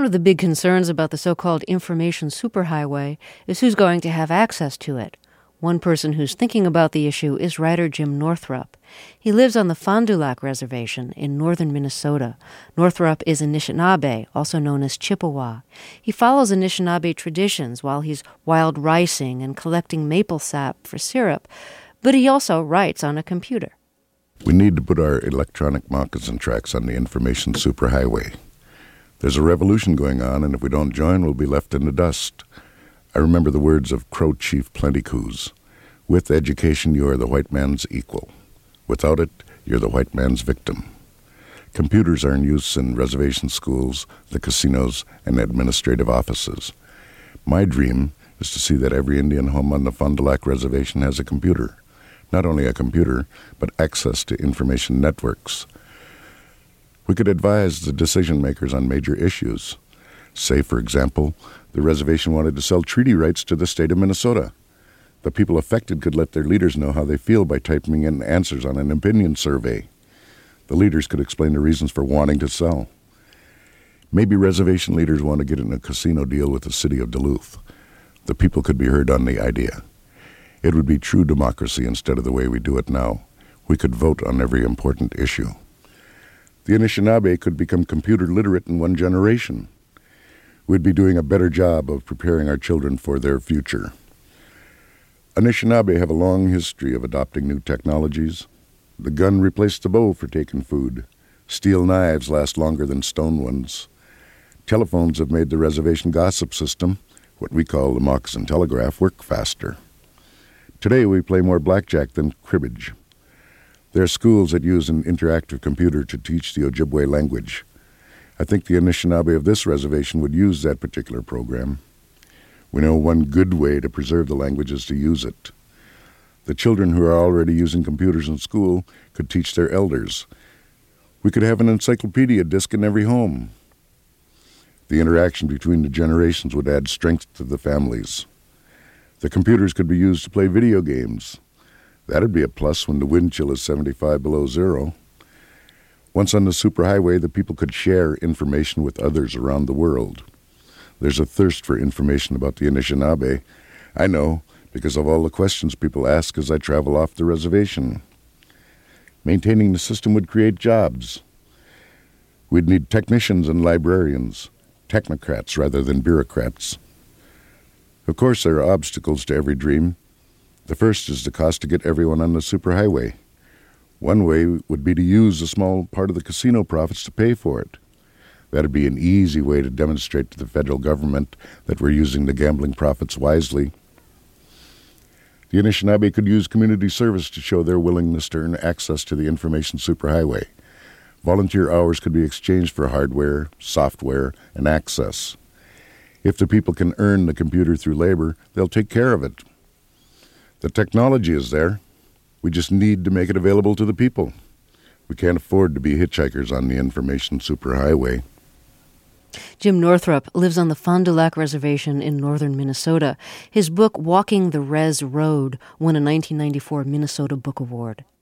One of the big concerns about the so-called information superhighway is who's going to have access to it. One person who's thinking about the issue is writer Jim Northrup. He lives on the Fond du Lac Reservation in northern Minnesota. Northrup is Anishinaabe, also known as Chippewa. He follows Anishinaabe traditions while he's wild ricing and collecting maple sap for syrup, but he also writes on a computer. We need to put our electronic moccasin tracks on the information superhighway. There's a revolution going on, and if we don't join, we'll be left in the dust. I remember the words of Crow Chief Plentycoos. With education, you are the white man's equal. Without it, you're the white man's victim. Computers are in use in reservation schools, the casinos, and administrative offices. My dream is to see that every Indian home on the Fond du Lac Reservation has a computer. Not only a computer, but access to information networks. We could advise the decision-makers on major issues. Say, for example, the reservation wanted to sell treaty rights to the state of Minnesota. The people affected could let their leaders know how they feel by typing in answers on an opinion survey. The leaders could explain the reasons for wanting to sell. Maybe reservation leaders want to get in a casino deal with the city of Duluth. The people could be heard on the idea. It would be true democracy instead of the way we do it now. We could vote on every important issue. The Anishinaabe could become computer literate in one generation. We'd be doing a better job of preparing our children for their future. Anishinaabe have a long history of adopting new technologies. The gun replaced the bow for taking food. Steel knives last longer than stone ones. Telephones have made the reservation gossip system, what we call the moccasin telegraph, work faster. Today we play more blackjack than cribbage. There are schools that use an interactive computer to teach the Ojibwe language. I think the Anishinaabe of this reservation would use that particular program. We know one good way to preserve the language is to use it. The children who are already using computers in school could teach their elders. We could have an encyclopedia disc in every home. The interaction between the generations would add strength to the families. The computers could be used to play video games. That'd be a plus when the wind chill is 75 below zero. Once on the superhighway, the people could share information with others around the world. There's a thirst for information about the Anishinaabe. I know, because of all the questions people ask as I travel off the reservation. Maintaining the system would create jobs. We'd need technicians and librarians, technocrats rather than bureaucrats. Of course, there are obstacles to every dream. The first is the cost to get everyone on the superhighway. One way would be to use a small part of the casino profits to pay for it. That'd be an easy way to demonstrate to the federal government that we're using the gambling profits wisely. The Anishinaabe could use community service to show their willingness to earn access to the information superhighway. Volunteer hours could be exchanged for hardware, software, and access. If the people can earn the computer through labor, they'll take care of it. The technology is there. We just need to make it available to the people. We can't afford to be hitchhikers on the information superhighway. Jim Northrup lives on the Fond du Lac Reservation in northern Minnesota. His book, Walking the Res Road, won a 1994 Minnesota Book Award.